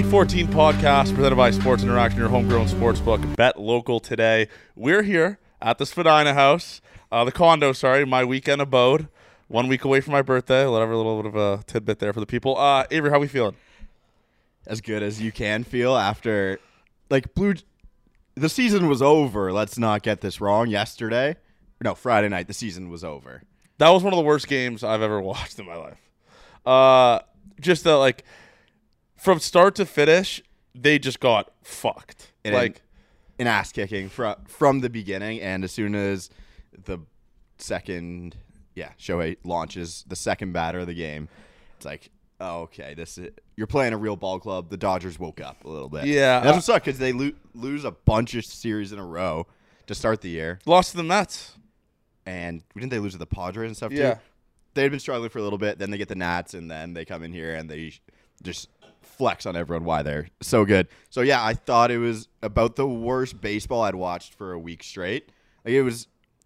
Gate 14 podcast presented by Sports Interaction, your homegrown sportsbook. Bet local today. We're here at the Spadina house, the condo, my weekend abode. 1 week away from my birthday. Whatever, a little bit of a tidbit there for the people. Avery, how we feeling? As good as you can feel after, the season was over. Let's not get this wrong. Friday night, the season was over. That was one of the worst games I've ever watched in my life. From start to finish, they just got fucked. An ass kicking from the beginning, and as soon as the second, Shohei launches the second batter of the game, it's like, oh, okay, you're playing a real ball club. The Dodgers woke up a little bit. Yeah, and that's what sucks because they lose a bunch of series in a row to start the year. Lost to the Mets, and didn't they lose to the Padres and stuff too? Yeah, they had been struggling for a little bit. Then they get the Nats, and then they come in here and they just flex on everyone why they're so good. So yeah, I thought it was about the worst baseball I'd watched for a week straight. There was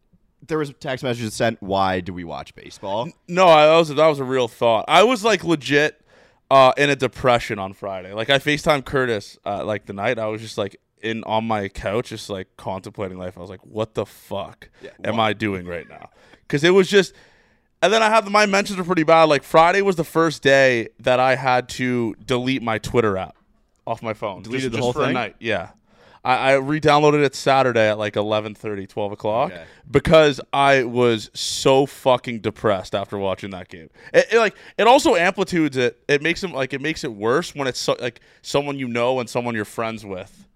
text messages sent, why do we watch baseball? No, that was a real thought. I was legit in a depression on Friday. I FaceTimed Curtis the night. I was just on my couch just contemplating life. I was like, what the fuck am I doing right now? Because it was just. And then my mentions were pretty bad. Friday was the first day that I had to delete my Twitter app off my phone. Deleted the whole thing? A night. Yeah. I re-downloaded it Saturday at 11:30, 12 o'clock because I was so fucking depressed after watching that game. It also amplitudes it. It makes it worse when it's someone you know and someone you're friends with.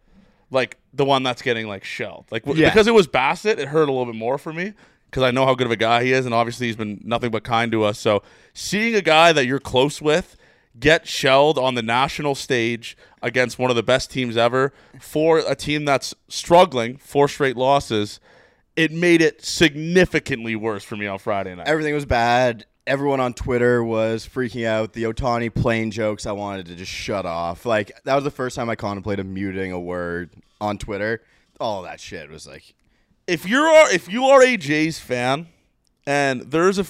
The one that's getting shelled. Because it was Bassett, it hurt a little bit more for me. Because I know how good of a guy he is, and obviously he's been nothing but kind to us. So seeing a guy that you're close with get shelled on the national stage against one of the best teams ever for a team that's struggling, 4 straight losses, it made it significantly worse for me on Friday night. Everything was bad. Everyone on Twitter was freaking out. The Ohtani plane jokes, I wanted to just shut off. That was the first time I contemplated muting a word on Twitter. All that shit was If you are a Jays fan, and there's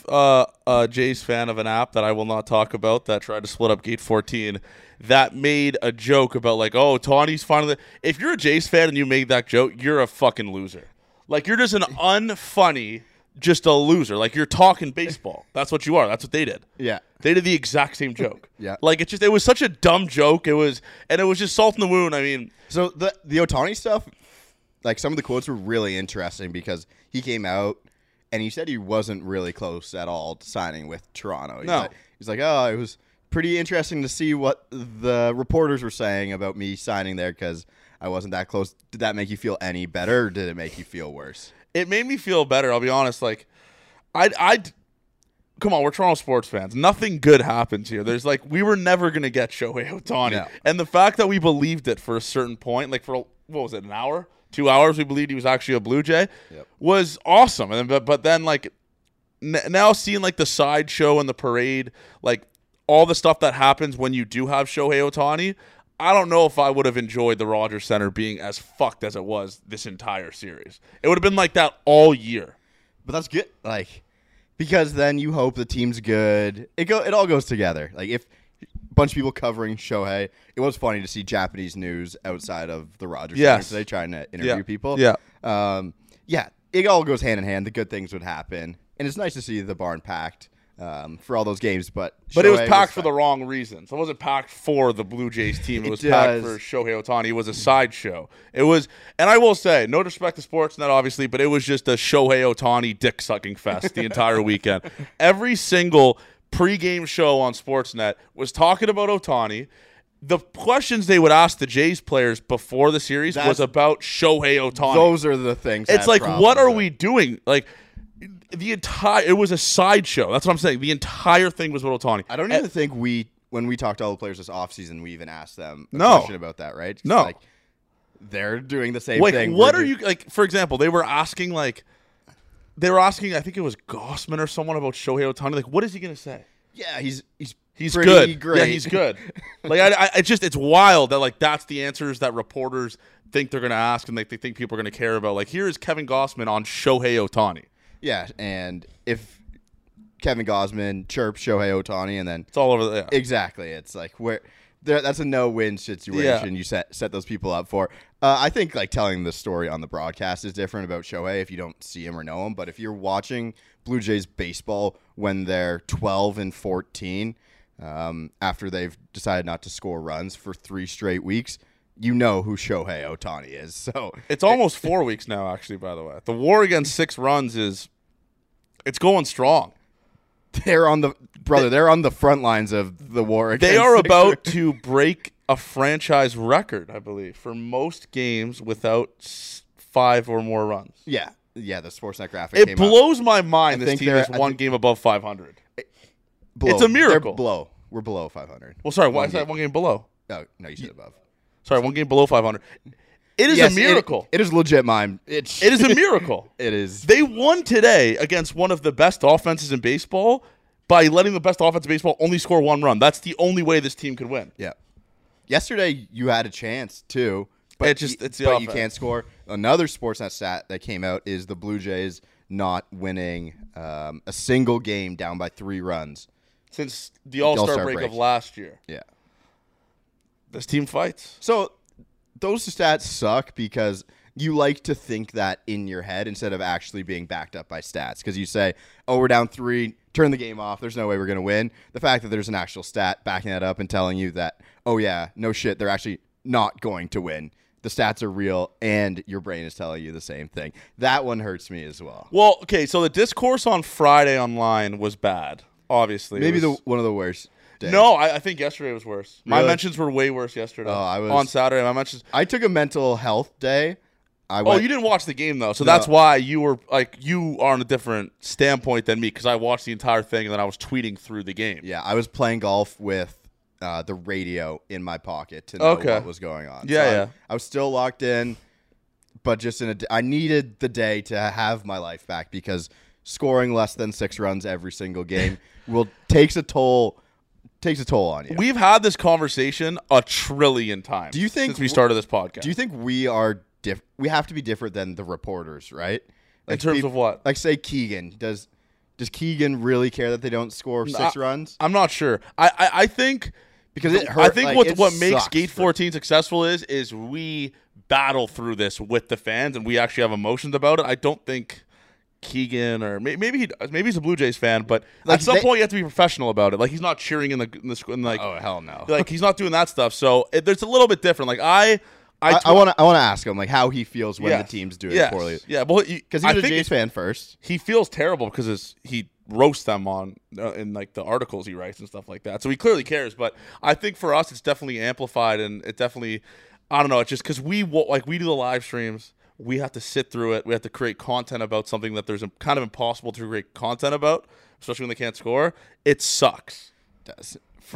a Jays fan of an app that I will not talk about that tried to split up Gate 14 that made a joke about Ohtani's finally. If you're a Jays fan and you made that joke, you're a fucking loser. You're just an unfunny, just a loser. You're talking baseball. That's what you are. That's what they did. Yeah, they did the exact same joke. Yeah, it was such a dumb joke. It was just salt in the wound. I mean, so the Ohtani stuff. Some of the quotes were really interesting because he came out and he said he wasn't really close at all to signing with Toronto. He's like, oh, it was pretty interesting to see what the reporters were saying about me signing there because I wasn't that close. Did that make you feel any better or did it make you feel worse? It made me feel better. I'll be honest. Come on, we're Toronto sports fans. Nothing good happens here. There's we were never going to get Shohei Ohtani. No. And the fact that we believed it for a certain point, for, what was it, an hour? 2 hours, we believed he was actually a Blue Jay, was awesome. And but then now seeing the sideshow and the parade, all the stuff that happens when you do have Shohei Ohtani, I don't know if I would have enjoyed the Rogers Center being as fucked as it was this entire series. It would have been like that all year. But that's good, because then you hope the team's good. It all goes together. If bunch of people covering Shohei. It was funny to see Japanese news outside of the Rogers Center today trying to interview people. Yeah. It all goes hand in hand. The good things would happen. And it's nice to see the barn packed for all those games. But it was packed for the wrong reasons. It wasn't packed for the Blue Jays team. It was packed for Shohei Ohtani. It was a sideshow. It was, and I will say, no disrespect to Sportsnet, obviously, but it was just a Shohei Ohtani dick-sucking fest the entire weekend. Every single pre-game show on Sportsnet was talking about Ohtani. The questions they would ask the Jays players before the series was about Shohei Ohtani. Those are the things. It's what are we doing? It was a sideshow. That's what I'm saying. The entire thing was about Ohtani. I don't even think when we talked to all the players this offseason, we even asked them a question about that, right? No. They're doing the same thing. What are you, for example, they were asking, I think it was Gossman or someone about Shohei Ohtani. What is he going to say? Yeah, he's good. Great. Yeah, he's good. It's wild that that's the answers that reporters think they're going to ask and they think people are going to care about. Here is Kevin Gossman on Shohei Ohtani. Yeah, and if Kevin Gausman chirps Shohei Ohtani and then it's all over. Exactly. It's that's a no-win situation you set those people up for. I think like telling the story on the broadcast is different about Shohei if you don't see him or know him. But if you're watching Blue Jays baseball when they're 12-14, after they've decided not to score runs for 3 straight weeks, you know who Shohei Ohtani is. So it's almost 4 weeks now, actually, by the way. The war against 6 runs it's going strong. They're on the front lines of the war against They are about to break a franchise record, I believe, for most games without 5 or more runs. Yeah, the Sportsnet graphic came It blows my mind this team is one game above 500. It's a miracle. We're below 500. Well, sorry, why is that one game below? No, you said above. Sorry, one game below 500. It is a miracle. It is legit mine. It is a miracle. It is. They won today against one of the best offenses in baseball by letting the best offense in baseball only score 1 run. That's the only way this team could win. Yeah. Yesterday, you had a chance, too. But you can't score. Another Sportsnet stat that came out is the Blue Jays not winning a single game down by 3 runs. Since the All-Star break of last year. Yeah. This team fights. So those stats suck because you like to think that in your head instead of actually being backed up by stats. Because you say, oh, we're down 3, turn the game off, there's no way we're going to win. The fact that there's an actual stat backing that up and telling you that, oh, yeah, no shit, they're actually not going to win. The stats are real, and your brain is telling you the same thing. That one hurts me as well. Well, okay, so the discourse on Friday online was bad, obviously. Maybe one of the worst days. No, I think yesterday was worse. Really? My mentions were way worse yesterday. Oh, on Saturday, my mentions. I took a mental health day. You didn't watch the game, though, so that's why you are on a different standpoint than me, because I watched the entire thing, and then I was tweeting through the game. Yeah, I was playing golf with the radio in my pocket to know what was going on. Yeah, I was still locked in, but just I needed the day to have my life back because scoring less than 6 runs every single game takes a toll on you. We've had this conversation a trillion times. Do you think since we started this podcast? Do you think we are we have to be different than the reporters, right? Like, in terms of what? Like, say Keegan does Keegan really care that they don't score 6 runs? I'm not sure. I think. Because it hurt. I think what makes Gate 14 successful is we battle through this with the fans and we actually have emotions about it. I don't think Keegan or maybe he's a Blue Jays fan, but at some point you have to be professional about it. Like he's not cheering in like oh hell no, like he's not doing that stuff. So there's a little bit different. Like I want to ask him like how he feels when the team's doing poorly. Yeah, well, because he's a Jays fan first. He feels terrible because he roast them on in like the articles he writes and stuff like that. So he clearly cares, but I think for us it's definitely amplified and it definitely I don't know, it's just cuz we do the live streams, we have to sit through it. We have to create content about something that there's kind of impossible to create content about, especially when they can't score. It sucks. It does.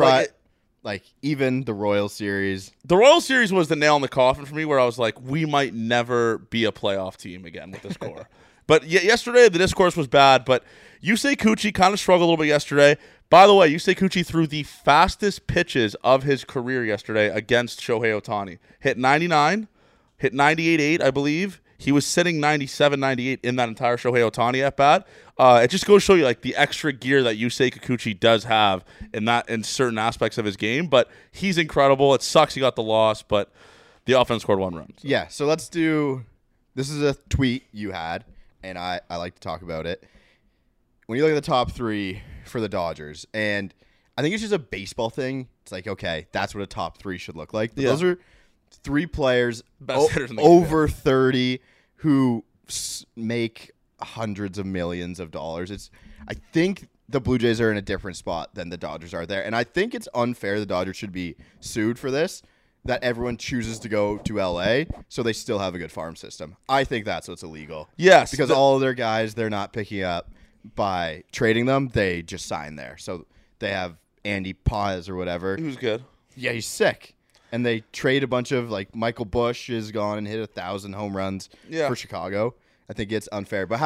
Like even the Royals series. The Royals series was the nail in the coffin for me where I was like we might never be a playoff team again with this core. But yesterday, the discourse was bad, but Yusei Kikuchi kind of struggled a little bit yesterday. By the way, Yusei Kikuchi threw the fastest pitches of his career yesterday against Shohei Ohtani. Hit 99, hit 98.8, I believe. He was sitting 97, 98 in that entire Shohei Ohtani at bat. It just goes to show you like the extra gear that Yusei Kikuchi does have in certain aspects of his game. But he's incredible. It sucks he got the loss, but the offense scored 1 run. So. Yeah, so let's do – this is a tweet you had. And I like to talk about it. When you look at the top 3 for the Dodgers, and I think it's just a baseball thing. It's like, okay, that's what a top 3 should look like. Yeah. Those are 3 players over 30 who make hundreds of millions of dollars. I think the Blue Jays are in a different spot than the Dodgers are there. And I think it's unfair the Dodgers should be sued for this. That everyone chooses to go to LA so they still have a good farm system. I think that's what's illegal. Yes. Because all of their guys they're not picking up by trading them. They just sign there. So they have Andy Paz or whatever. He was good. Yeah, he's sick. And they trade a bunch of like Michael Busch is gone and hit 1,000 home runs for Chicago. I think it's unfair. But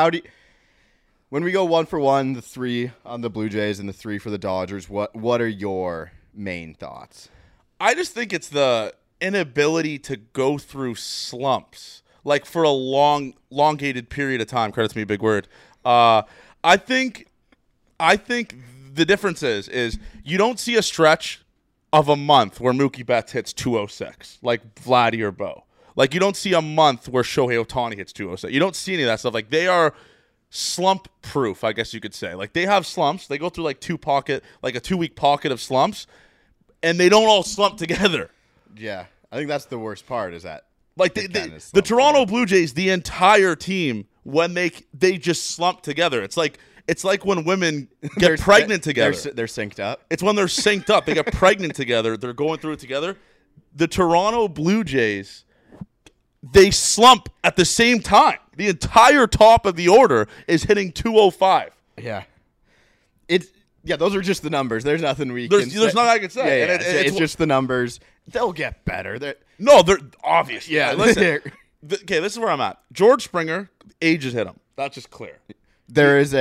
when we go 1 for 1, the 3 on the Blue Jays and the 3 for the Dodgers, what are your main thoughts? I just think it's the inability to go through slumps, like for a elongated period of time. Credit to me, big word. I think the difference is you don't see a stretch of a month where Mookie Betts hits 206, like Vladdy or Bo. Like, you don't see a month where Shohei Ohtani hits 206. You don't see any of that stuff. Like, they are slump proof, I guess you could say. Like, they have slumps. They go through like a 2-week pocket of slumps, and they don't all slump together. Yeah, I think that's the worst part. Is that like the Toronto Blue Jays, the entire team, when they just slump together. It's like when women get pregnant together. They're synced up. It's when they're synced up. They get pregnant together. They're going through it together. The Toronto Blue Jays, they slump at the same time. The entire top of the order is hitting 205. Yeah. Those are just the numbers. There's nothing there's nothing I can say. Yeah, it's just the numbers. They'll get better. They're obvious. Yeah, listen. Okay, this is where I'm at. George Springer, age has hit him. That's just clear. There is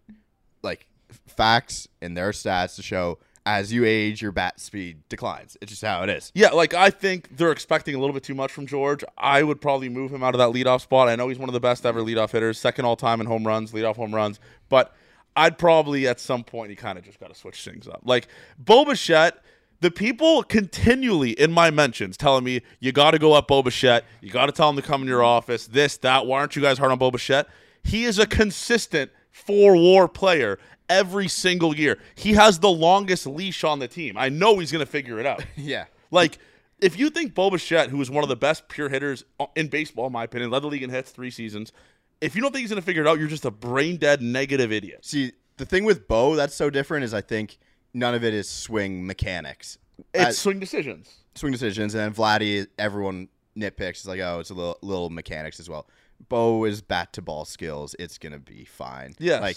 facts in their stats to show as you age, your bat speed declines. It's just how it is. Yeah, I think they're expecting a little bit too much from George. I would probably move him out of that leadoff spot. I know he's one of the best ever leadoff hitters, second all-time in leadoff home runs. But I'd probably, at some point, he kind of just got to switch things up. Like, Bo Bichette, the people continually in my mentions telling me, you got to go up Bo Bichette. You got to tell him to come in your office, this, that. Why aren't you guys hard on Bo Bichette? He is a consistent 4-WAR player every single year. He has the longest leash on the team. I know he's going to figure it out. Yeah. Like, if you think Bo Bichette, who is one of the best pure hitters in baseball, in my opinion, led the league in hits 3 seasons, if you don't think he's going to figure it out, you're just a brain-dead negative idiot. See, the thing with Bo that's so different is I think none of it is swing mechanics. It's swing decisions. Swing decisions. And then Vladdy, everyone nitpicks. It's like, oh, it's a little mechanics as well. Bo is bat-to-ball skills. It's going to be fine. Yes. Like,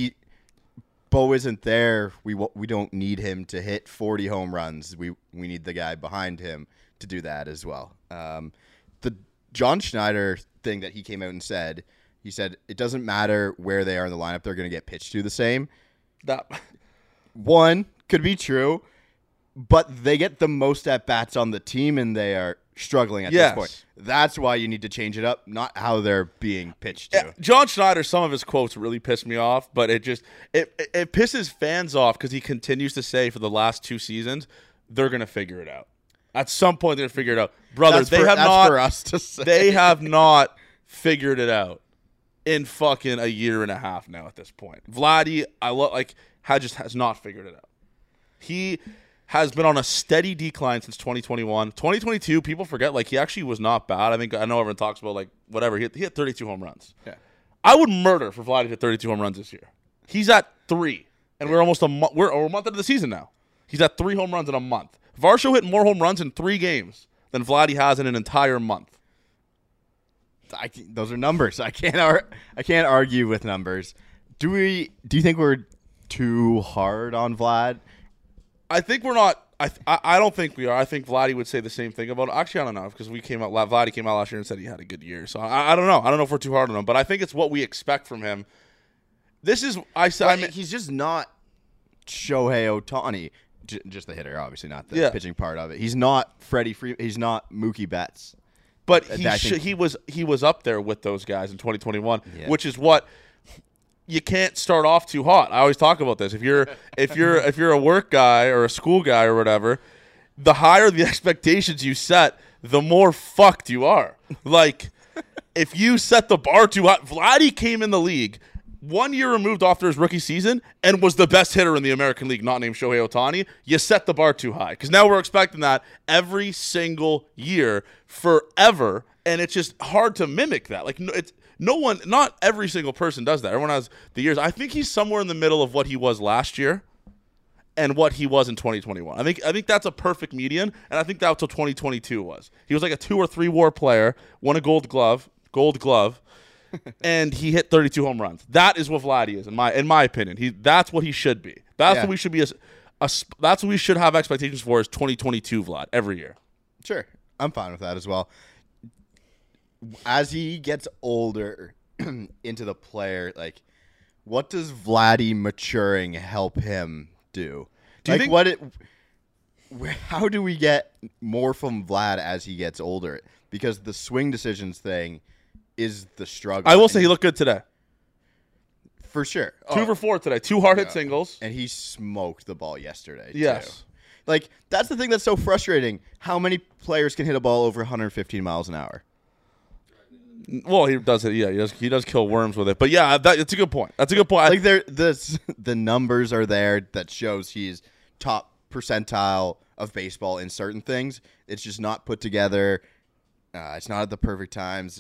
Bo isn't there. We don't need him to hit 40 home runs. We need the guy behind him to do that as well. The John Schneider thing that he came out and said, he said, it doesn't matter where they are in the lineup. They're going to get pitched to the same. That one could be true, but they get the most at-bats on the team, and they are struggling at this point. That's why you need to change it up, not how they're being pitched to. John Schneider, some of his quotes really pissed me off, but it pisses fans off because he continues to say for the last 2 seasons, they're going to figure it out. At some point, they're going to figure it out. Brother, that's for us to say. They have not figured it out in fucking a year and a half now at this point. Vladdy, has not figured it out. He has been on a steady decline since 2021. 2022, people forget, he actually was not bad. I know everyone talks about, whatever. He hit 32 home runs. Yeah. I would murder for Vladdy to hit 32 home runs this year. He's at 3, and we're almost a month into the season now. He's at 3 home runs in a month. Varsho hit more home runs in 3 games than Vladdy has in an entire month. Those are numbers. I can't argue with numbers. Do you think we're too hard on Vlad? I think we're not. I don't think we are. I think Vladdy would say the same thing about it. Actually, I don't know, because Vladdy came out last year and said he had a good year. So I don't know. I don't know if we're too hard on him, but I think it's what we expect from him. This is he's just not Shohei Ohtani, just the hitter, obviously not the pitching part of it. He's not Freddie Freeman. He's not Mookie Betts. But he was up there with those guys in 2021, which is what you can't start off too hot. I always talk about this. If you're a work guy or a school guy or whatever, the higher the expectations you set, the more fucked you are. If you set the bar too high, Vladdy came in the league 1 year removed after his rookie season and was the best hitter in the American League, not named Shohei Ohtani. You set the bar too high because now we're expecting that every single year forever, and it's just hard to mimic that. Not every single person does that. Everyone has the years. I think he's somewhere in the middle of what he was last year and what he was in 2021. I think that's a perfect median, and I think that's what 2022 was. He was like a 2 or 3 WAR player, won a Gold Glove, and he hit 32 home runs. That is what Vladdy is, in my opinion. That's what he should be. That's what we should be. That's what we should have expectations for is 2022 Vlad every year. Sure, I'm fine with that as well. As he gets older into the player, what does Vladdy maturing help him do? How do we get more from Vlad as he gets older? Because the swing decisions thing is the struggle. I will say he looked good today. For sure. 2 for 4 today. 2 hard hit singles. And he smoked the ball yesterday, yes. too. Like, that's the thing that's so frustrating. How many players can hit a ball over 115 miles an hour? Well, he does it. Yeah, he does kill worms with it. But yeah, it's a good point. That's a good point. Like, the numbers are there that shows he's top percentile of baseball in certain things. It's just not put together. It's not at the perfect times.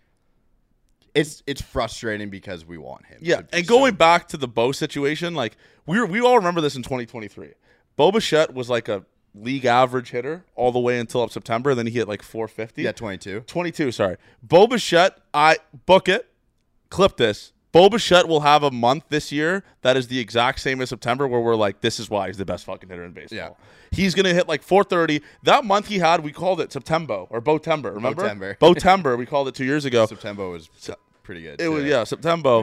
It's frustrating because we want him. Yeah, and going back to the Bo situation, like we all remember this in 2023. Bo Bichette was like a league average hitter all the way until up September. Then he hit like 450. Yeah, 22. 22, sorry. Bo Bichette, book it, clip this. Bo Bichette will have a month this year that is the exact same as September where we're like, this is why he's the best fucking hitter in baseball. Yeah. He's going to hit like 430. That month he had, we called it September or Bo-tember, remember? Bo-tember. Bo-tember, we called it 2 years ago. September was pretty good. It was, yeah, September.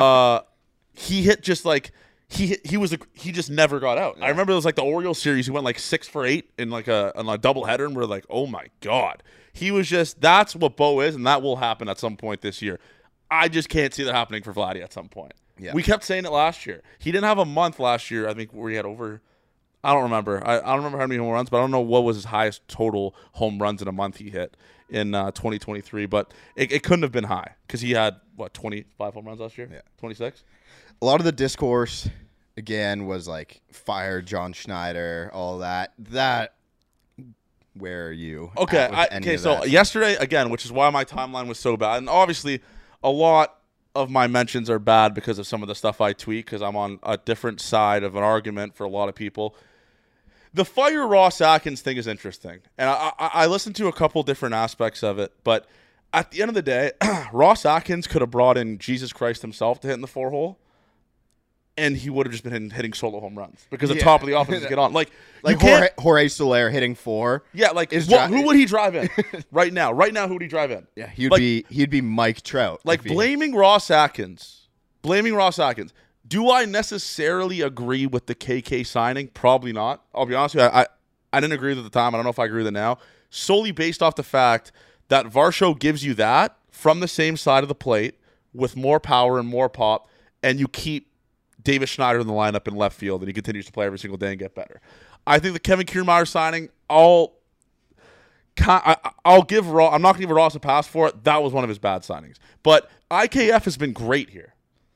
He hit just like, he just never got out. Yeah. I remember it was like the Orioles series. He went like 6 for 8 in like a doubleheader, and we're like, oh my God. He was just, that's what Bo is, and that will happen at some point this year. I just can't see that happening for Vladdy at some point. Yeah. We kept saying it last year. He didn't have a month last year, I think, where he had over, I don't remember. I don't remember how many home runs, but I don't know what was his highest total home runs in a month he hit in 2023. But it couldn't have been high because he had, 25 home runs last year? Yeah. 26? A lot of the discourse, again, was like, fire John Schneider, all that. Where are you? Okay, so yesterday, again, which is why my timeline was so bad, and obviously a lot of my mentions are bad because of some of the stuff I tweet because I'm on a different side of an argument for a lot of people. The fire Ross Atkins thing is interesting, and I listened to a couple different aspects of it, but at the end of the day, Ross Atkins could have brought in Jesus Christ himself to hit in the 4-hole. And he would have just been hitting solo home runs because the top of the offense is get on. Like Jorge Soler hitting 4. Yeah, like who would he drive in right now? Right now, who would he drive in? Yeah, he'd be Mike Trout. Like blaming Ross Atkins. Do I necessarily agree with the KK signing? Probably not. I'll be honest with you. I didn't agree with it at the time. I don't know if I agree with it now. Solely based off the fact that Varsho gives you that from the same side of the plate with more power and more pop, and you keep Davis Schneider in the lineup in left field, and he continues to play every single day and get better. I think the Kevin Kiermaier signing, I'll give Ross. I'm not going to give Ross a pass for it. That was one of his bad signings. But IKF has been great here.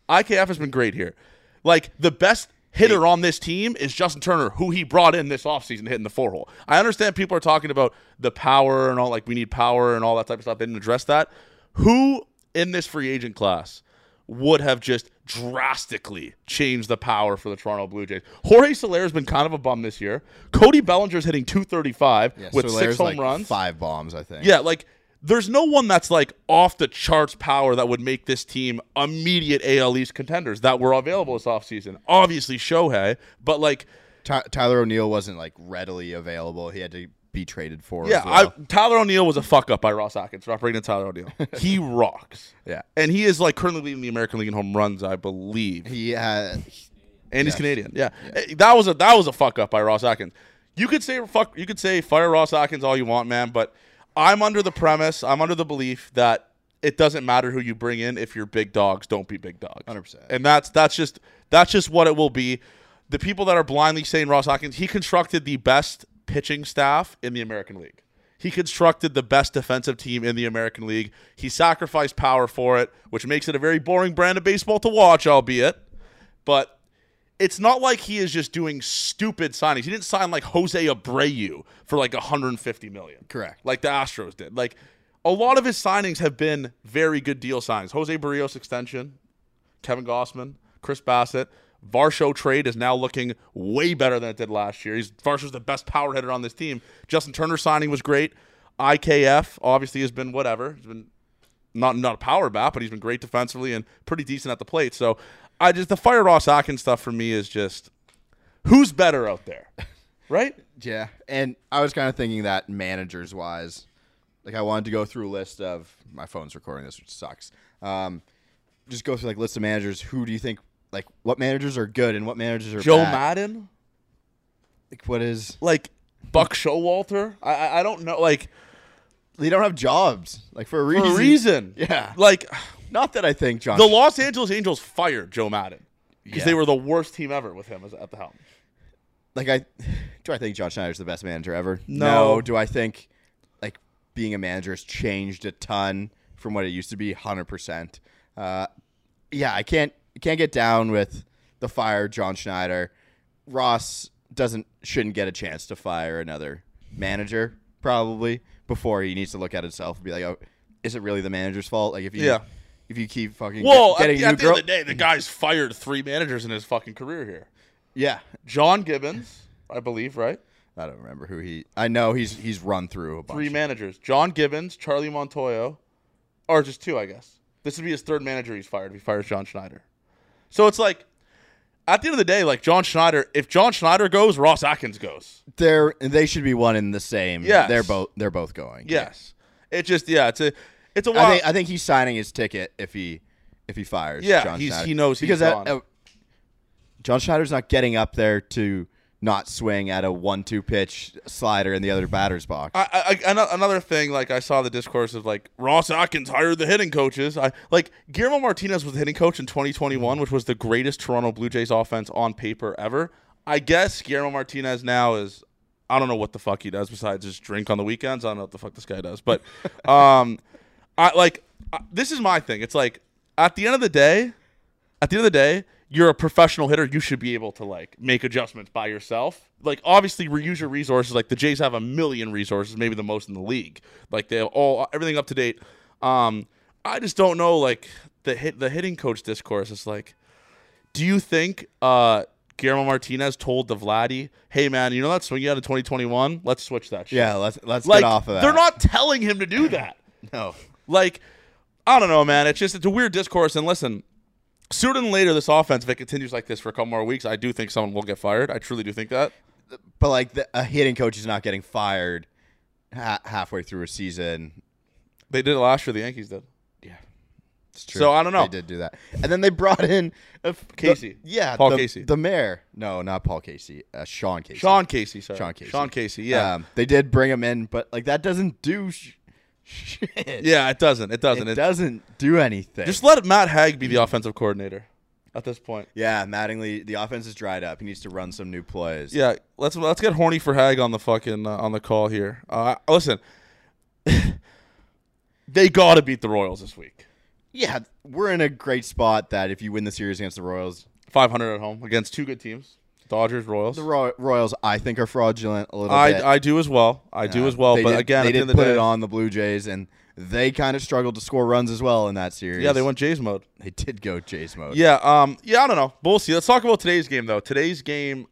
Like, the best hitter on this team is Justin Turner, who he brought in this offseason hitting the 4-hole. I understand people are talking about the power and all, like, we need power and all that type of stuff. They didn't address that. Who in this free agent class would have just drastically changed the power for the Toronto Blue Jays? Jorge Soler has been kind of a bum this year. Cody Bellinger's hitting 235 with Soler's 6 home runs. 5 bombs, I think. Yeah, like, there's no one that's like off the charts power that would make this team immediate AL East contenders that were available this offseason. Obviously Shohei, but like Tyler O'Neill wasn't like readily available. He had to be traded for. Yeah, Tyler O'Neill was a fuck up by Ross Atkins. Stop bringing in Tyler O'Neill. He rocks. Yeah, and he is like currently leading the American League in home runs, I believe. And he's Canadian. Yeah. That was a fuck up by Ross Atkins. You could say fire Ross Atkins all you want, man, but I'm under the belief that it doesn't matter who you bring in if you're big dogs don't beat big dogs. 100%. And that's just what it will be. The people that are blindly saying Ross Atkins, he constructed the best pitching staff in the American League. He constructed the best defensive team in the American League. He sacrificed power for it, which makes it a very boring brand of baseball to watch, albeit. But it's not like he is just doing stupid signings. He didn't sign like Jose Abreu for like $150 million. Correct. Like the Astros did. Like a lot of his signings have been very good deal signings. Jose Barrios extension, Kevin Gausman, Chris Bassett. Varsho trade is now looking way better than it did last year. Varsho's the best power hitter on this team. Justin Turner signing was great. IKF obviously has been whatever. He's been not a power bat, but he's been great defensively and pretty decent at the plate. So the fire Ross Atkins stuff for me is just who's better out there, right? Yeah, and I was kind of thinking that managers wise, like I wanted to go through a list of my phone's recording this, which sucks. Just go through like list of managers. Who do you think? Like, what managers are good and what managers are Joe bad? Madden? Like, what is... Like, Buck Showalter? I don't know. Like... They don't have jobs. Like, for a reason. For a reason. Yeah. Like... Not that I think John... The Los Angeles Angels fired Joe Madden because they were the worst team ever with him at the helm. do I think John Schneider's the best manager ever? No. Do I think like being a manager has changed a ton from what it used to be? 100%. Yeah, I can't get down with the fire John Schneider. Ross shouldn't get a chance to fire another manager probably before he needs to look at himself and be like, oh, is it really the manager's fault? Like if you keep fucking getting at the end of the day, the guy's fired 3 managers in his fucking career here. Yeah. John Gibbons, I believe, right? I don't remember who I know he's run through a bunch. 3 managers. John Gibbons, Charlie Montoyo, or just 2, I guess. This would be his 3rd manager he's fired if he fires John Schneider. So it's like, at the end of the day, like John Schneider, if John Schneider goes, Ross Atkins goes. They should be one in the same. Yes. They're both going. Yes. Yeah. It just it's a wild. I think he's signing his ticket if he fires. Yeah, John Schneider. he knows he's gone. John Schneider's not getting up there to not swing at a 1-2 pitch slider in the other batter's box. Another thing, like I saw the discourse of like Ross Atkins hired the hitting coaches. Guillermo Martinez was the hitting coach in 2021, which was the greatest Toronto Blue Jays offense on paper ever. I guess Guillermo Martinez now is, I don't know what the fuck he does besides just drink on the weekends. I don't know what the fuck this guy does, but this is my thing. It's like at the end of the day, you're a professional hitter. You should be able to like make adjustments by yourself. Like obviously reuse your resources. Like the Jays have 1 million resources, maybe the most in the league. Like they have everything up to date. I just don't know like the hitting coach discourse is like, do you think Guillermo Martinez told the Vladdy, hey man, you know that swing you had in 2021? Let's switch that shit. Yeah, let's like, get off of that. They're not telling him to do that. No. Like, I don't know, man. It's a weird discourse. And listen, sooner than later, this offense, if it continues like this for a couple more weeks, I do think someone will get fired. I truly do think that. But like a hitting coach is not getting fired halfway through a season. They did it last year. The Yankees did. Yeah, it's true. So I don't know. They did do that, and then they brought in Casey. Paul Casey, the mayor. No, not Paul Casey. Sean Casey. Sean Casey. Sorry, Sean Casey. Yeah, they did bring him in, but like that doesn't do shit. Yeah, it doesn't. It doesn't do anything. Just let Matt Haig be the offensive coordinator at this point. Yeah, Mattingly, the offense is dried up. He needs to run some new plays. Yeah, let's get horny for Haig on the fucking on the call here. Listen, they got to beat the Royals this week. Yeah, we're in a great spot that if you win the series against the Royals, 500 at home against 2 good teams. Dodgers, Royals. The Royals, I think, are fraudulent a little bit. I do as well. But again, they did put it on the Blue Jays, and they kind of struggled to score runs as well in that series. Yeah, they went Jays mode. They did go Jays mode. Yeah, I don't know. But we'll see. Let's talk about today's game, though. Today's game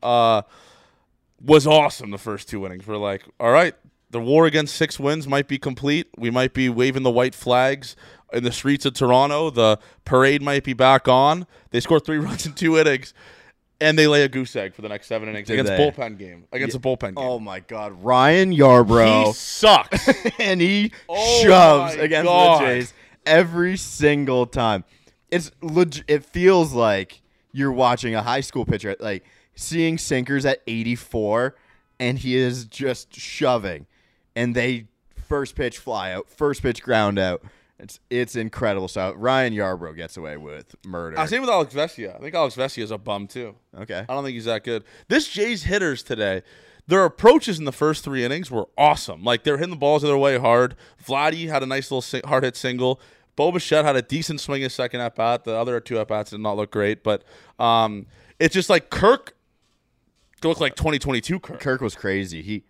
was awesome, the first 2 innings. We're like, all right, the war against 6 wins might be complete. We might be waving the white flags in the streets of Toronto. The parade might be back on. They scored 3 runs in 2 innings. And they lay a goose egg for the next 7 innings against a bullpen game. Against a bullpen game. Oh, my God. Ryan Yarbrough. He sucks. And he shoves against the Jays every single time. It feels like you're watching a high school pitcher, like seeing sinkers at 84, and he is just shoving. And they first pitch fly out, first pitch ground out. It's incredible. So Ryan Yarbrough gets away with murder. Same with Alex Vesia. I think Alex Vesia is a bum too. Okay. I don't think he's that good. This Jays hitters today, their approaches in the first 3 innings were awesome. Like they were hitting the balls their way hard. Vladdy had a nice little hard hit single. Bo Bichette had a decent swing his second at bat. The other 2 at bats did not look great, but it's just like Kirk looked like 2022 Kirk. Kirk was crazy.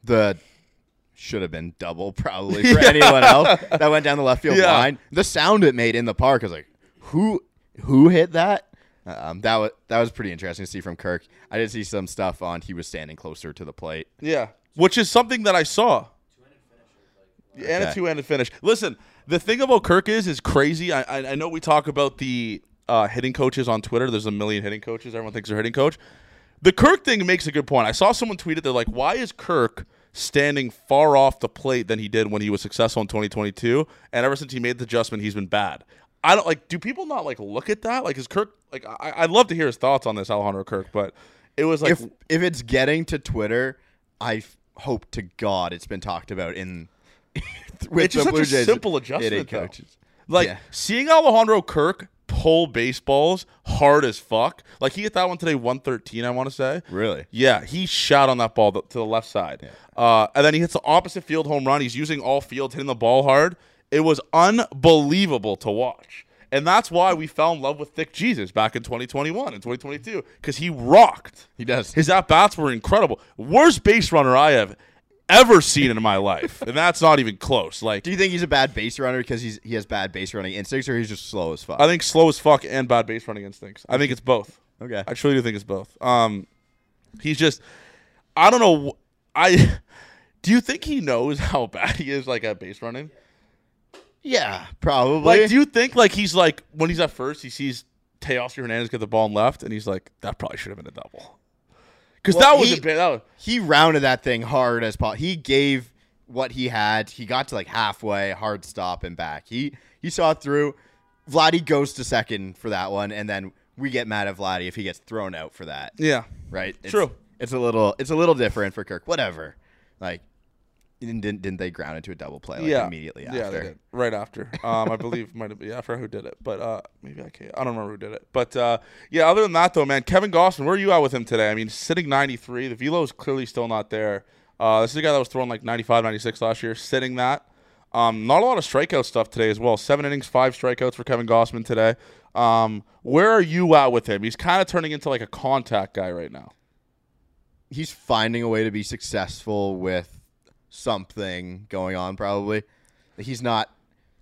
Should have been double probably for anyone else that went down the left field line. The sound it made in the park, I was like, who hit that? That was pretty interesting to see from Kirk. I did see some stuff on he was standing closer to the plate. Yeah, which is something that I saw. And a 2-handed finish. Listen, the thing about Kirk is crazy. I know we talk about the hitting coaches on Twitter. There's a million hitting coaches. Everyone thinks they're hitting coach. The Kirk thing makes a good point. I saw someone tweet it. They're like, why is Kirk standing far off the plate than he did when he was successful in 2022, and ever since he made the adjustment, he's been bad. I don't like. Do people not like look at that? Like, is Kirk like? I'd love to hear his thoughts on this, Alejandro Kirk. But it was like, if it's getting to Twitter, I hope to God it's been talked about in. With It's just the such Blue a Jays simple adjustment, coaches. Like seeing Alejandro Kirk pull baseballs hard as fuck. Like, he hit that one today, 113, I want to say. Really? Yeah, he shot on that ball to the left side. Yeah. And then he hits the opposite field home run. He's using all fields, hitting the ball hard. It was unbelievable to watch. And that's why we fell in love with Thick Jesus back in 2021 and 2022, because he rocked. He does. His at-bats were incredible. Worst base runner I have ever seen in my life, and that's not even close. Like, do you think he's a bad base runner because he has bad base running instincts, or he's just slow as fuck? I think slow as fuck and bad base running instincts. I think it's both. Okay. I truly do think it's both. He's just, I don't know. Do you think he knows how bad he is, like, at base running? Yeah, probably. Like, do you think, like, he's like, when he's at first, he sees Teoscar Hernandez get the ball in left, and he's like, that probably should have been a double. Because he rounded that thing hard as possible. He gave what he had. He got to like halfway, hard stop and back. He saw it through. Vladdy goes to second for that one, and then we get mad at Vladdy if he gets thrown out for that. Yeah, right. True. It's a little different for Kirk. Whatever. Like, didn't they ground into a double play immediately after? Yeah, they did. Right after. I believe might have been. Yeah, I forgot who did it, but maybe I can't. I don't remember who did it. But yeah, other than that though, man, Kevin Gausman, where are you at with him today? I mean, sitting 93. The velo is clearly still not there. This is a guy that was throwing like 95, 96 last year, sitting that. Not a lot of strikeout stuff today as well. 7 innings, 5 strikeouts for Kevin Gausman today. Where are you at with him? He's kind of turning into like a contact guy right now. He's finding a way to be successful with something going on, probably. He's not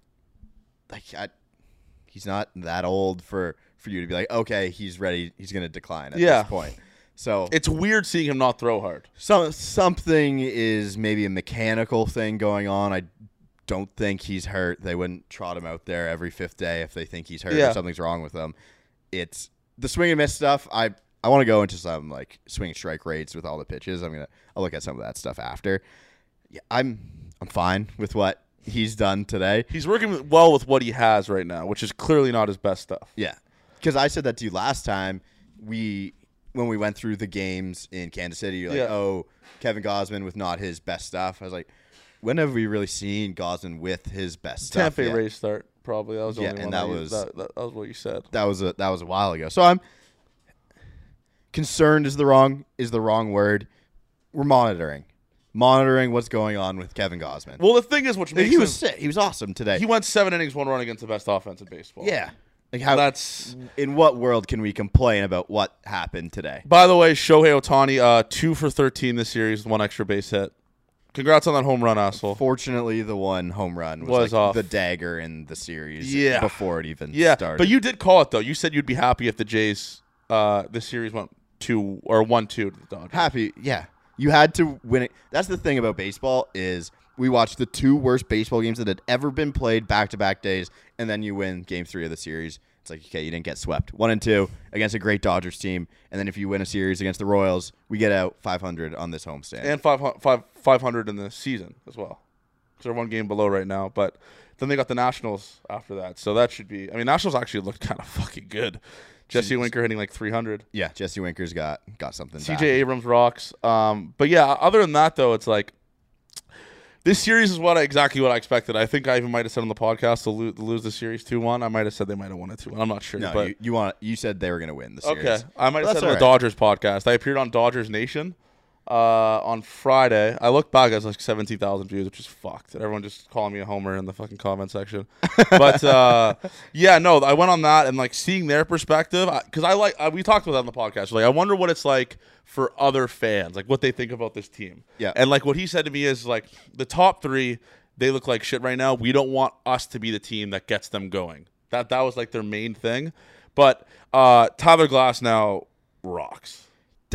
he's not that old for you to be like, okay, he's ready, he's going to decline at this point. So it's weird seeing him not throw hard. Something is maybe a mechanical thing going on. I don't think he's hurt. They wouldn't trot him out there every 5th day if they think he's hurt or something's wrong with him. It's the swing and miss stuff. I want to go into some like swing strike rates with all the pitches. I'll look at some of that stuff after. Yeah, I'm fine with what he's done today. He's working well with what he has right now, which is clearly not his best stuff. Yeah, because I said that to you last time when we went through the games in Kansas City. You're like, oh, Kevin Gausman with not his best stuff. I was like, when have we really seen Gausman with his best stuff? Tampa Rays start probably. That was the only one. That was what you said. That was a while ago. So I'm concerned is the wrong word. We're monitoring what's going on with Kevin Gausman. Well, the thing is, which makes he was sick. He was awesome today. He went 7 innings, 1 run against the best offense in baseball. Yeah. Like in what world can we complain about what happened today? By the way, Shohei Ohtani, 2 for 13 this series, 1 extra base hit. Congrats on that home run, asshole. Fortunately, the one home run was like off. The dagger in the series before it even started. But you did call it, though. You said you'd be happy if the Jays, this series went 1-2 to the Dodgers. Happy, yeah. You had to win it. That's the thing about baseball is we watched the 2 worst baseball games that had ever been played back-to-back days, and then you win Game 3 of the series. It's like, okay, you didn't get swept. 1-2 against a great Dodgers team, and then if you win a series against the Royals, we get out 500 on this homestand. And 500 in the season as well. So they're 1 game below right now, but then they got the Nationals after that. So that should be – I mean, Nationals actually looked kind of fucking good. Jesse Winker hitting like 300. Yeah, Jesse Winker's got something CJ Abrams rocks. But yeah, other than that, though, it's like this series is exactly what I expected. I think I even might have said on the podcast to lose the series 2-1. I might have said they might have won it 2-1. I'm not sure. No, but you said they were going to win the series. Okay, I might have said on the Dodgers podcast. I appeared on Dodgers Nation on Friday. I looked back, it was like 17,000 views, which is fucked. Everyone just calling me a homer in the fucking comment section. But yeah, no, I went on that and like seeing their perspective, because we talked about that on the podcast. Like, I wonder what it's like for other fans, like what they think about this team. Yeah. And like what he said to me is like the top 3, they look like shit right now. We don't want us to be the team that gets them going. That was like their main thing. But Tyler Glasnow rocks.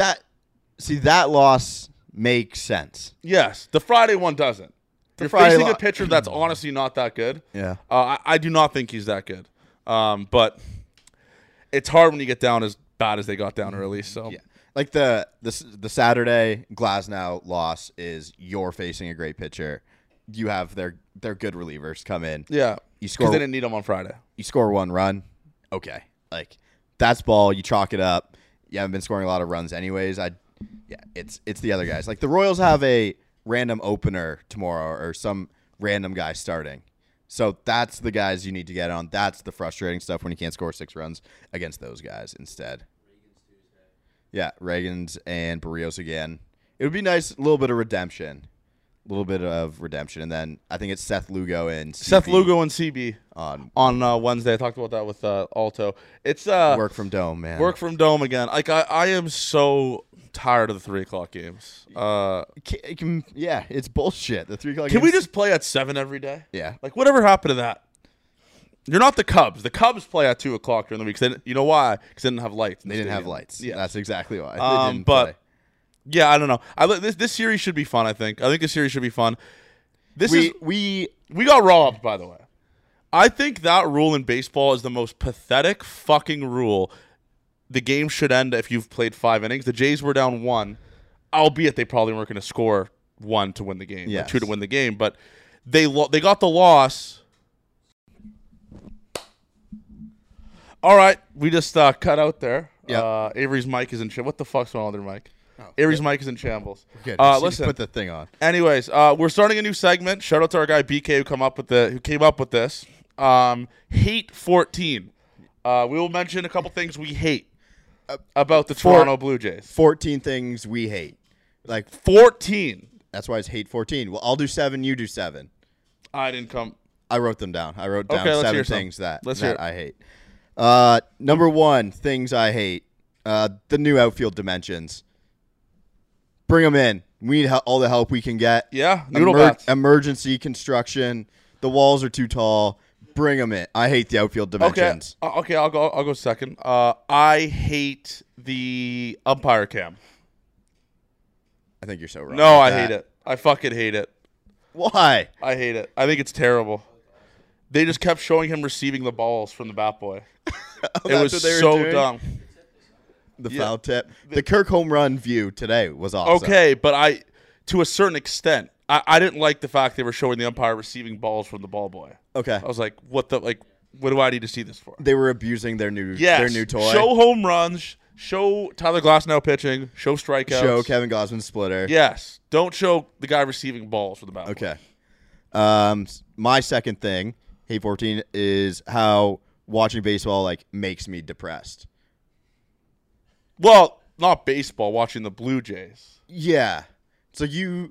That loss makes sense. Yes. The Friday one doesn't. You're facing a pitcher that's honestly not that good. Yeah. I do not think he's that good. But it's hard when you get down as bad as they got down early. So yeah. Like the Saturday Glasnow loss is you're facing a great pitcher. You have their good relievers come in. Yeah. You score. Because they didn't need them on Friday. You score 1 run. Okay. Like that's ball. You chalk it up. You haven't been scoring a lot of runs anyways. It's the other guys. Like the Royals have a random opener tomorrow or some random guy starting. So that's the guys you need to get on. That's the frustrating stuff when you can't score 6 runs against those guys instead. Yeah, Reagan's and Barrios again. It would be nice, a little bit of redemption. And then I think it's Seth Lugo and CB on Wednesday. I talked about that with Alto. It's work from Dome, man. Work from Dome again. Like I am so tired of the 3 o'clock games. Yeah, it's bullshit. The 3 o'clock. Can we just play at 7 every day? Yeah. Like whatever happened to that? You're not the Cubs. The Cubs play at 2 o'clock during the week. You know why? Because they didn't have lights. They didn't have lights. Yeah, that's exactly why. But yeah, I don't know. This series should be fun. I think this series should be fun. We got robbed, by the way. I think that rule in baseball is the most pathetic fucking rule. The game should end if you've played 5 innings. The Jays were down 1, albeit they probably weren't going to score 1 to win the game, or 2 to win the game. But they got the loss. All right, we just cut out there. Yeah. Avery's mic is in shambles. What the fuck's going on there, Mike? Avery's mic is in shambles. Good. Listen, put the thing on. Anyways, we're starting a new segment. Shout out to our guy BK who came up with this. Hate 14. We will mention a couple things we hate about the Toronto Blue Jays. 14 things we hate. Like 14. That's why it's hate 14. Well, I'll do 7. You do 7. I didn't come. I wrote them down. I wrote down 7 things that I hate. Number 1, things I hate. The new outfield dimensions. Bring them in. We need all the help we can get. Yeah, noodle bats. Emergency construction. The walls are too tall. Bring them in. I hate the outfield dimensions. Okay, I'll go second. I hate the umpire cam. I think you're so wrong. No, I hate it. I fucking hate it. Why? I hate it. I think it's terrible. They just kept showing him receiving the balls from the bat boy. It was so dumb. The foul tip. The Kirk home run view today was awesome. Okay, but to a certain extent, I didn't like the fact they were showing the umpire receiving balls from the ball boy. Okay. I was like, what do I need to see this for? They were abusing their new toy. Show home runs, show Tyler Glasnow pitching, show strikeouts. Show Kevin Gausman splitter. Yes. Don't show the guy receiving balls from the bat boy. Okay. My second thing, hate 14, is how watching baseball makes me depressed. Well, not baseball, watching the Blue Jays. Yeah. So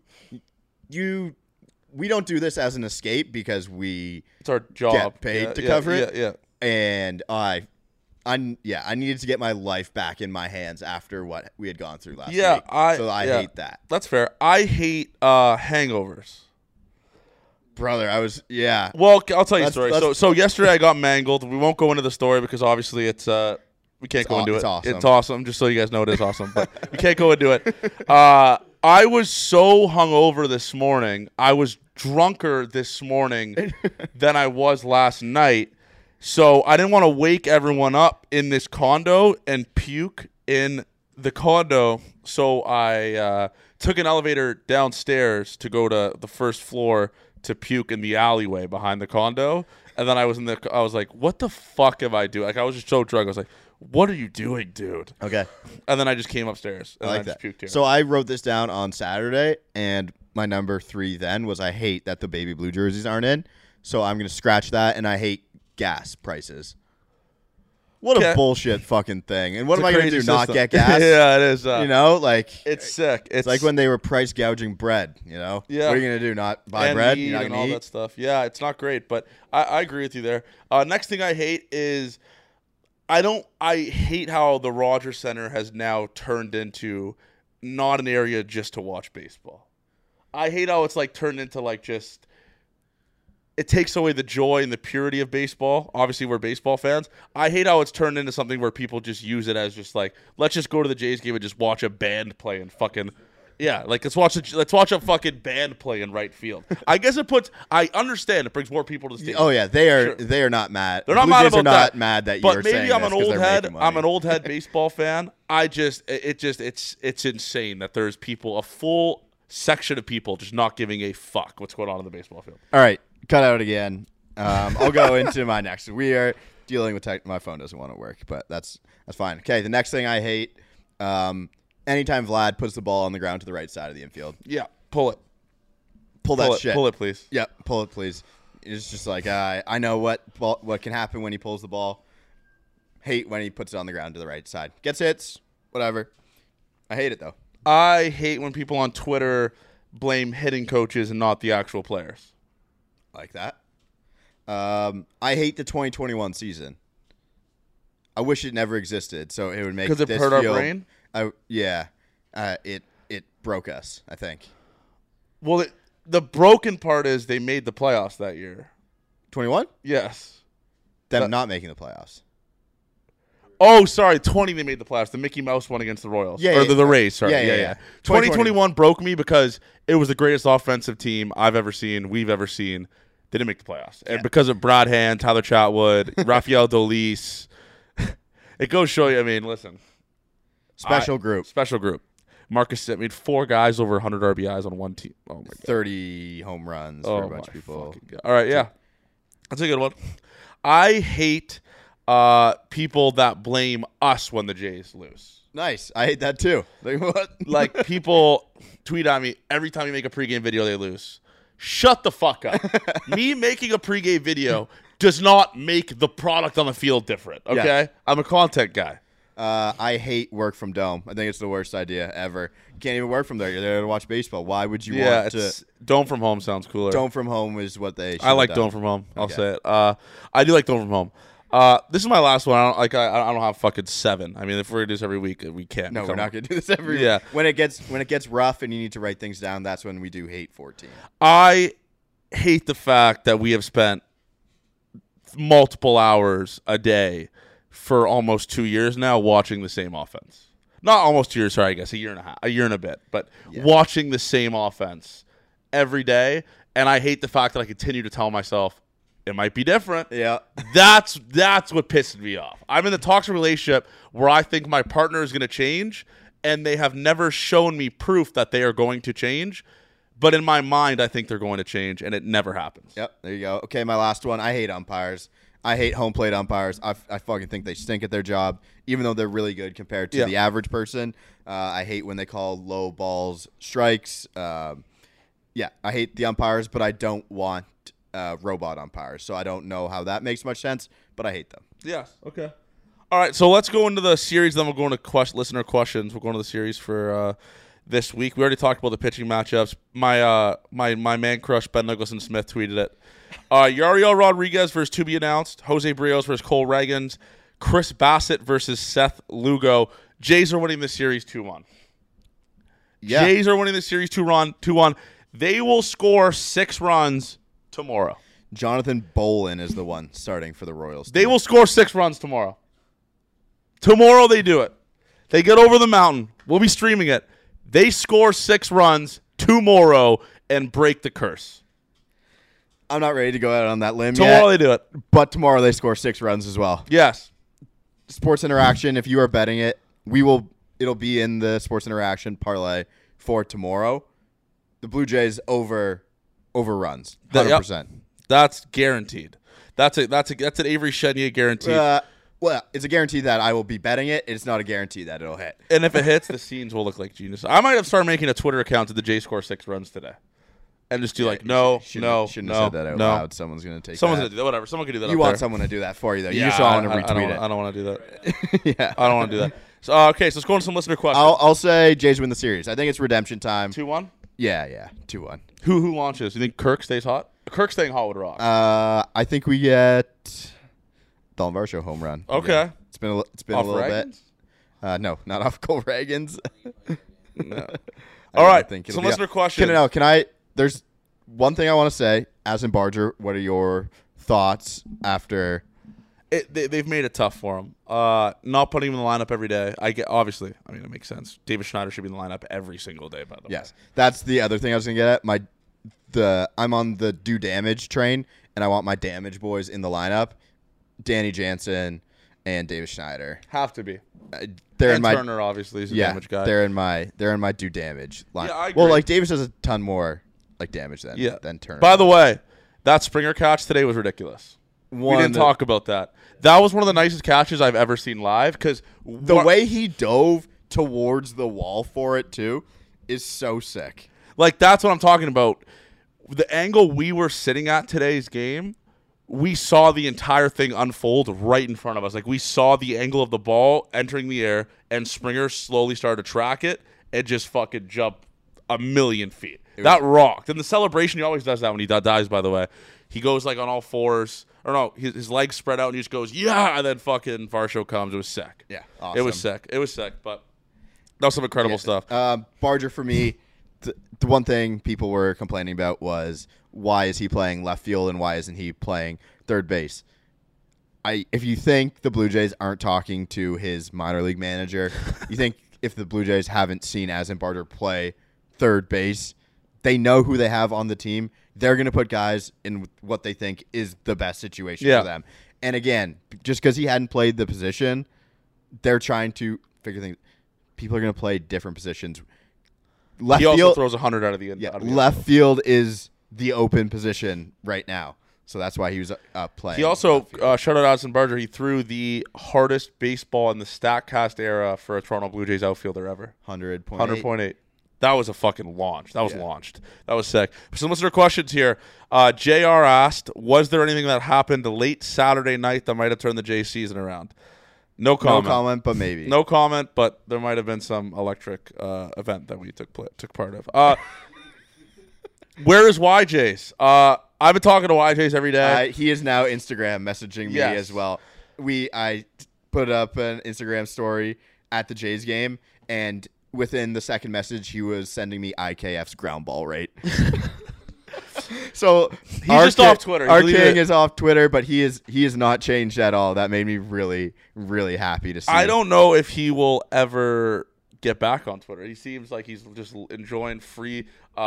we don't do this as an escape because it's our job. Get paid to cover it. Yeah. And I needed to get my life back in my hands after what we had gone through last week. So I hate that. That's fair. I hate hangovers. Brother, Well, I'll tell you a story. So yesterday I got mangled. We won't go into the story because obviously it's we can't go into it. Awesome. It's awesome, just so you guys know it is awesome. But we can't go into it. I was so hungover this morning. I was drunker this morning than I was last night. So I didn't want to wake everyone up in this condo and puke in the condo. So I took an elevator downstairs to go to the first floor to puke in the alleyway behind the condo. And then I was like, what the fuck am I doing? I was just so drunk. I was like, what are you doing, dude? Okay. And then I just came upstairs and I just puked here. So I wrote this down on Saturday, and my number 3 then was I hate that the baby blue jerseys aren't in. So I'm going to scratch that, and I hate gas prices. What a bullshit fucking thing. And what am I going to do, not get gas? Yeah, it is. It's sick. It's like when they were price gouging bread, Yeah. What are you going to do, not buy bread? You're not and all that stuff. Yeah, it's not great, but I agree with you there. Next thing I hate is I hate how the Rogers Center has now turned into not an area just to watch baseball. I hate how it's turned into just it takes away the joy and the purity of baseball. Obviously, we're baseball fans. I hate how it's turned into something where people just use it as just let's just go to the Jays game and just watch a band play and fucking let's watch a fucking band play in right field. I guess I understand it brings more people to the stadium. Oh yeah, they are not mad. They're not mad about that. Not mad that you're saying this. But maybe I'm an old head. I'm an old head baseball fan. It's insane that there's a full section of people just not giving a fuck what's going on in the baseball field. All right, cut out again. I'll go into my next. We are dealing with my phone doesn't want to work, but that's fine. Okay, the next thing I hate. Anytime Vlad puts the ball on the ground to the right side of the infield. Yeah, pull it. Pull that shit. Pull it, please. Yep, pull it, please. It's just like I know what can happen when he pulls the ball. Hate when he puts it on the ground to the right side. Gets hits, whatever. I hate it though. I hate when people on Twitter blame hitting coaches and not the actual players. Like that. I hate the 2021 season. I wish it never existed, so it would make because it hurt our brain. It broke us, I think. Well, the broken part is they made the playoffs that year. 21? Yes. Them not making the playoffs. Oh, sorry. 20 they made the playoffs. The Mickey Mouse one against the Royals. Yeah, the Rays, sorry. Yeah. 2021 broke me because it was the greatest offensive team I've ever seen, we've ever seen. They didn't make the playoffs. And because of Brad Hand, Tyler Chatwood, Rafael Dolis. It goes to show you, I mean, listen. Special group. Marcus Sitt made 4 guys over 100 RBIs on one team. Oh, my God. 30 home runs for a bunch of people. All right, yeah. That's a good one. I hate people that blame us when the Jays lose. Nice. I hate that too. Like what? Like people tweet at me every time you make a pregame video they lose. Shut the fuck up. Me making a pregame video does not make the product on the field different, okay? Yeah. I'm a content guy. I hate work from Dome. I think it's the worst idea ever. You can't even work from there. You're there to watch baseball. Why would you want to? Dome from home sounds cooler. Dome from home is what they should I like have done. Dome from home. I'll say it. I do like Dome from home. This is my last one. I don't have fucking 7. I mean, if we're gonna do this every week, we can't. No, we're not gonna do this every week. When it gets rough and you need to write things down, that's when we do hate 14. I hate the fact that we have spent multiple hours a day for almost 2 years now watching the same offense. Not almost 2 years, sorry, I guess a year and a bit, but watching the same offense every day. And I hate the fact that I continue to tell myself it might be different. Yeah. That's what pisses me off. I'm in the toxic relationship where I think my partner is going to change, and they have never shown me proof that they are going to change. But in my mind, I think they're going to change, and it never happens. Yep, there you go. Okay, my last one. I hate umpires. I hate home plate umpires. I fucking think they stink at their job, even though they're really good compared to the average person. I hate when they call low balls strikes. I hate the umpires, but I don't want robot umpires. So I don't know how that makes much sense, but I hate them. Yes. Okay. All right, so let's go into the series. Then we'll go into listener questions. We'll go into the series for this week. We already talked about the pitching matchups. My man crush Ben Nicholson-Smith tweeted it. Yariel Rodriguez versus to be announced. Jose Brios versus Cole Ragans. Chris Bassett versus Seth Lugo. Jays are winning this series 2-1. Yeah. Jays are winning this series 2-1. They will score 6 runs tomorrow. Jonathan Bolin is the one starting for the Royals. They will score 6 runs tomorrow. Tomorrow they do it. They get over the mountain. We'll be streaming it. They score 6 runs tomorrow and break the curse. I'm not ready to go out on that limb Tomorrow they do it. But tomorrow they score 6 runs as well. Yes. Sports Interaction, if you are betting it, it'll be in the Sports Interaction parlay for tomorrow. The Blue Jays over runs. 100%. Yep. That's guaranteed. That's an Avery Chenier guarantee. Well, it's a guarantee that I will be betting it. It's not a guarantee that it'll hit. And if it hits, the scenes will look like genius. I might have started making a Twitter account to the Jays score 6 runs today. And just do shouldn't have said that out loud. Someone's going to take Someone's going to do that. Whatever. Someone can do that. You want someone to do that for you, though. You just don't want to retweet it. I don't want to do that. Yeah. I don't want to do that. So, okay, so let's go into some listener questions. I'll say Jays win the series. I think it's redemption time. 2-1? Yeah. 2-1. Who launches? You think Kirk stays hot? Kirk staying hot would rock. I think we get Dalton Varsho home run. Okay. Yeah. It's been a little Ragans? bit. No, not off Cole Ragans. No. All right. Some listener questions. Can I? There's one thing I want to say. As in Barger, what are your thoughts after? They've made it tough for him. Not putting him in the lineup every day. Obviously, it makes sense. David Schneider should be in the lineup every single day, by the way. Yes. That's the other thing I was going to get at. I'm on the do damage train, and I want my damage boys in the lineup. Danny Jansen and David Schneider. Have to be. Turner obviously is a damage guy. They're in my do damage line. Yeah, I agree. Well, Davis does a ton more damage than Turner. By the way, that Springer catch today was ridiculous. We didn't talk about that. That was one of the nicest catches I've ever seen live because the way he dove towards the wall for it too is so sick. Like that's what I'm talking about. the angle we were sitting at today's game, we saw the entire thing unfold right in front of us. Like, we saw the angle of the ball entering the air, and Springer slowly started to track it and just fucking jump a million feet. That rocked. And the celebration, he always does that when he dies, by the way. He goes, like, on all fours. Or no, his legs spread out, and he just goes, yeah, and then fucking Varsho comes. It was sick. Yeah, awesome. It was sick, but that was some incredible stuff. Barger, for me, the one thing people were complaining about was, why is he playing left field and why isn't he playing third base? If you think the Blue Jays aren't talking to his minor league manager, you think if the Blue Jays haven't seen Aston Barger play third base, they know who they have on the team. They're going to put guys in what they think is the best situation for them. And again, just because he hadn't played the position, they're trying to figure things. People are going to play different positions. He also throws 100 out of the end. Left field is the open position right now. So that's why he was playing. He also, shout out Aston Barger, he threw the hardest baseball in the StatCast era for a Toronto Blue Jays outfielder ever. 100.8. That was a fucking launch. That was launched. That was sick. Some listener questions here. JR asked, was there anything that happened late Saturday night that might have turned the Jays season around? No comment. No comment, but maybe. No comment, but there might have been some electric event that we took part of. Where is YJ's? I've been talking to YJ's every day. He is now Instagram messaging me as well. I put up an Instagram story at the Jays game, and within the second message, he was sending me IKF's ground ball rate. So he's just off Twitter. Our king is off Twitter, but he is not changed at all. That made me really, really happy to see. I don't know if he will ever get back on Twitter. He seems like he's just enjoying free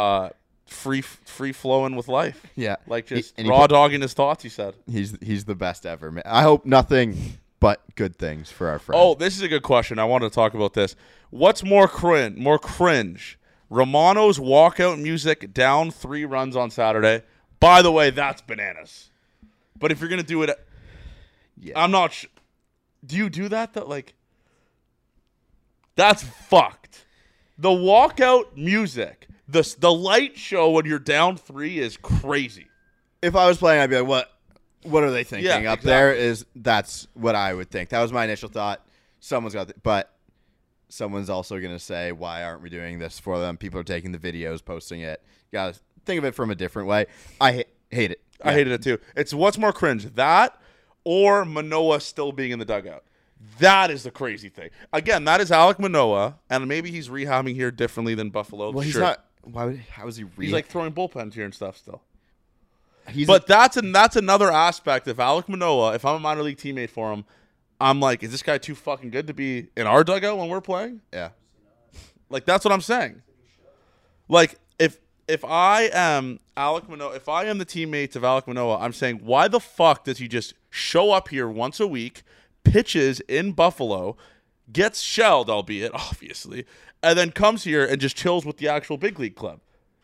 flowing with life. Yeah, like just raw dogging his thoughts. He said he's the best ever, man. I hope nothing but good things for our friend. Oh, this is a good question. I wanted to talk about this. What's more cringe? Romano's walkout music down 3 runs on Saturday. By the way, that's bananas. But if you're gonna do it, I'm not. Do you do that? That like, that's fucked. The walkout music, the light show when you're down 3 is crazy. If I was playing, I'd be like, what are they thinking up there? That's what I would think. That was my initial thought. Someone's got, but someone's also going to say, why aren't we doing this for them? People are taking the videos, posting it. You got to think of it from a different way. I hate it. I hated it too. It's what's more cringe, that or Manoah still being in the dugout. That is the crazy thing. Again, that is Alek Manoah, and maybe he's rehabbing here differently than Buffalo. Well, he's not. How is he? He's like throwing bullpens here and stuff still. That's another aspect of Alek Manoah. If I'm a minor league teammate for him, I'm like, is this guy too fucking good to be in our dugout when we're playing? Yeah. Like, that's what I'm saying. Like, if I am Alek Manoah, if I am the teammates of Alek Manoah, I'm saying, why the fuck does he just show up here once a week, pitches in Buffalo, gets shelled, albeit, obviously, and then comes here and just chills with the actual big league club?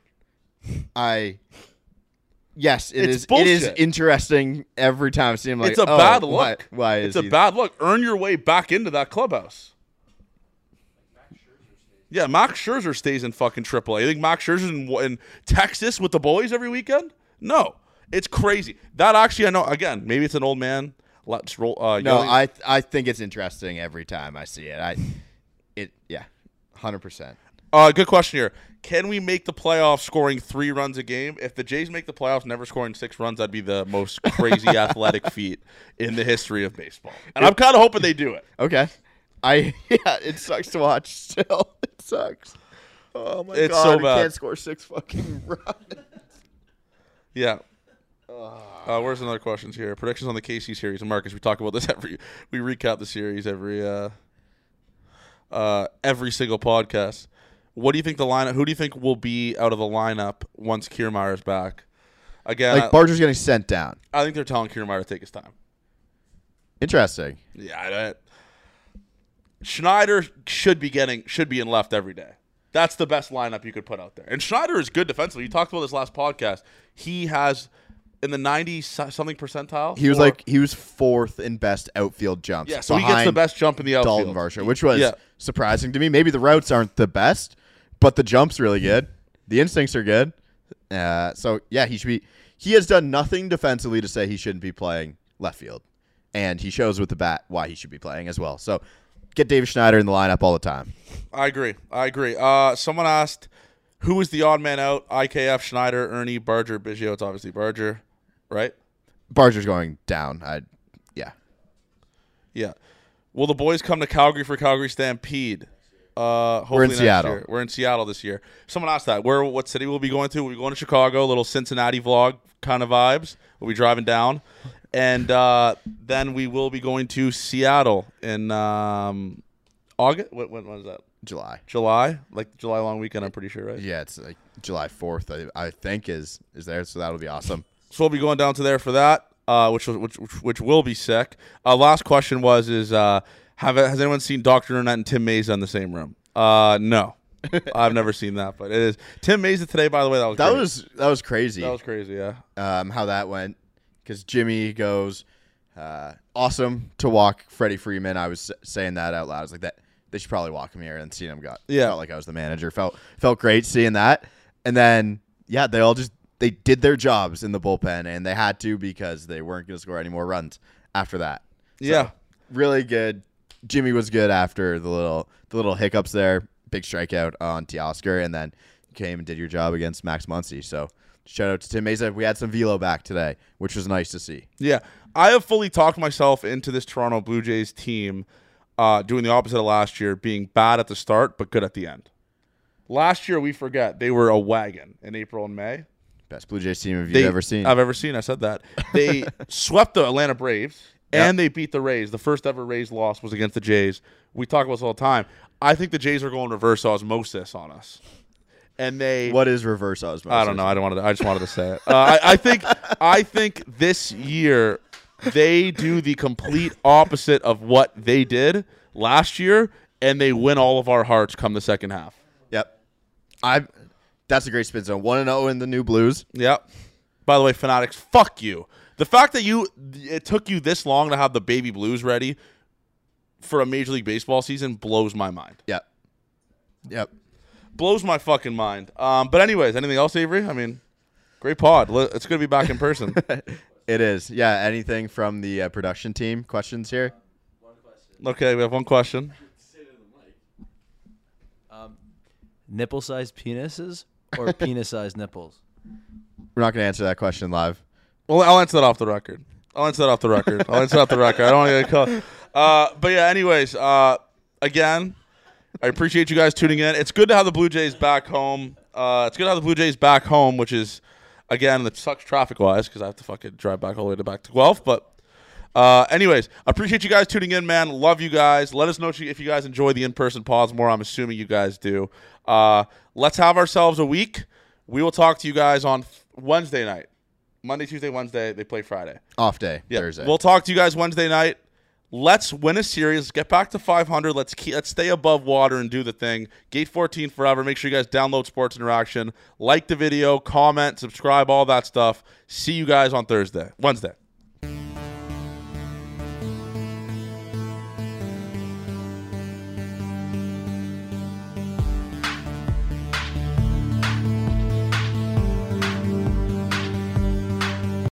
Yes, it is. Bullshit. It is interesting every time I see him. Like, it's a bad look. Why is it's a bad look? Earn your way back into that clubhouse. Yeah, Max Scherzer stays in fucking AAA. You think Max Scherzer's in Texas with the boys every weekend? No, it's crazy. That actually, I know. Again, maybe it's an old man. Let's roll. I think it's interesting every time I see it. 100%. Good question here. Can we make the playoffs scoring 3 runs a game? If the Jays make the playoffs never scoring 6 runs, that'd be the most crazy athletic feat in the history of baseball. And I'm kind of hoping they do it. Okay. It sucks to watch still. It sucks. Oh, my God. So bad. Can't score 6 fucking runs. Yeah. Where's another questions here? Predictions on the KC series. And Marcus, we talk about this we recap the series every single podcast. What do you think the lineup? Who do you think will be out of the lineup once Kiermaier's back? Again, like Barger's getting sent down. I think they're telling Kiermaier to take his time. Interesting. Yeah, Schneider should be in left every day. That's the best lineup you could put out there. And Schneider is good defensively. You talked about this last podcast. He has in the 90-something percentile. He was 4th in best outfield jumps. Yeah, so he gets the best jump in the outfield. Dalton Varsho, which was surprising to me. Maybe the routes aren't the best, but the jump's really good. The instincts are good. So yeah, he has done nothing defensively to say he shouldn't be playing left field, and he shows with the bat why he should be playing as well. So get David Schneider in the lineup all the time. I agree. Someone asked, who was the odd man out? IKF, Schneider, Ernie, Barger, Biggio. It's obviously Barger, right? Barger's going down. Yeah. Will the boys come to Calgary for Calgary Stampede? Hopefully We're in Seattle. Year. We're in Seattle this year. Someone asked that. What city will we be going to? We'll be going to Chicago, a little Cincinnati vlog kind of vibes. We'll be driving down. And then we will be going to Seattle in August. When is that? July. Like July long weekend, I'm pretty sure, right? Yeah, it's like July 4th, I think is there, so that'll be awesome. So we'll be going down to there for that, which will be sick. Last question was has anyone seen Dr. Arnett and Tim Mayza in the same room? No. I've never seen that, but it is. Tim Mayza today, by the way, that was crazy. That was crazy, yeah. How that went, because Jimmy goes, awesome to walk Freddie Freeman. I was saying that out loud. I was like, that they should probably walk him here, and seeing him felt like I was the manager. Felt great seeing that. And then, yeah, they did their jobs in the bullpen, and they had to because they weren't going to score any more runs after that. So, yeah. Really good. Jimmy was good after the little hiccups there. Big strikeout on Teoscar, and then came and did your job against Max Muncy. So shout out to Tim Mayza. We had some velo back today, which was nice to see. Yeah. I have fully talked myself into this Toronto Blue Jays team doing the opposite of last year, being bad at the start but good at the end. Last year, we forget, they were a wagon in April and May. Best Blue Jays team you've ever seen. I've ever seen. I said that. They swept the Atlanta Braves, and they beat the Rays. The first ever Rays loss was against the Jays. We talk about this all the time. I think the Jays are going reverse osmosis on us. And what is reverse osmosis? I don't know. I just wanted to say it. I think this year they do the complete opposite of what they did last year, and they win all of our hearts come the second half. Yep. That's a great spin zone. 1-0 in the new Blues. Yep. By the way, Fanatics, fuck you. The fact that it took you this long to have the baby Blues ready for a Major League Baseball season blows my mind. Yep. Blows my fucking mind. But anyways, anything else, Avery? I mean, great pod. It's good to be back in person. It is. Yeah, anything from the production team? Questions here? One question. Okay, we have one question. Nipple-sized penises or penis-sized nipples? We're not going to answer that question live. Well, I'll answer that off the record. I don't want to get caught. But yeah, anyways, again, I appreciate you guys tuning in. It's good to have the Blue Jays back home. Which is, again, it sucks traffic-wise because I have to fucking drive back all the way back to Guelph. But anyways, appreciate you guys tuning in, man. Love you guys. Let us know if you guys enjoy the in-person pods more. I'm assuming you guys do. Let's have ourselves a week. We will talk to you guys on Wednesday night. Monday, Tuesday, Wednesday. They play Friday. Off day. Yeah. Thursday. We'll talk to you guys Wednesday night. Let's win a series. Get back to 500. Let's stay above water and do the thing. Gate 14 forever. Make sure you guys download Sports Interaction. Like the video. Comment. Subscribe. All that stuff. See you guys on Wednesday.